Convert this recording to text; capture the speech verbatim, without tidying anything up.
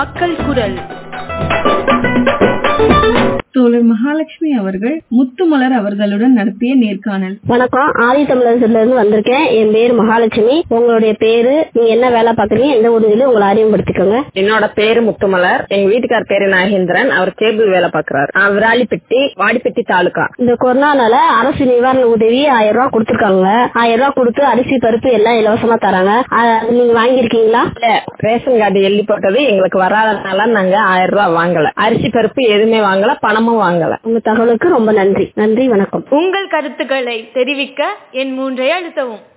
மக்கள் குரல். தோழர் மகாலட்சுமி அவர்கள் முத்துமலர் அவர்களுடன் நடத்திய நேர்காணல். வணக்கம், ஆதி தமிழகத்துல இருந்து வந்திருக்கேன். என் பேரு மகாலட்சுமி. உங்களுடைய பேரு, நீங்க என்ன வேலை பாக்குறீங்க, எந்த ஊரில் உங்களை அறிமுகப்படுத்திக்கோங்க. என்னோட பேரு முத்துமலர். எங்க வீட்டுக்கார பேரு நாகேந்திரன். அவர் கேபிள் வேலை பாக்குறாரு. விராலிப்பட்டி, வாடிப்பட்டி தாலுகா. இந்த கொரோனால அரசு நிவாரண உதவி ஆயிரம் ரூபாய் கொடுத்திருக்காங்க. ஆயிரம் ரூபாய் கொடுத்து அரிசி பருப்பு எல்லாம் இலவசமா தராங்க. அது நீங்க வாங்கிருக்கீங்களா? ரேஷன் கார்டு எள்ளி போட்டது எங்களுக்கு வராதனால நாங்க ஆயிரம் ரூபாய் வாங்கல. அரிசி பருப்பு எதுவுமே வாங்கல, பணமும் வாங்கல. உங்க தகவலுக்கு ரொம்ப நன்றி. நன்றி, வணக்கம். உங்கள் கருத்துக்களை தெரிவிக்க என் மூன்றை அழுத்தவும்.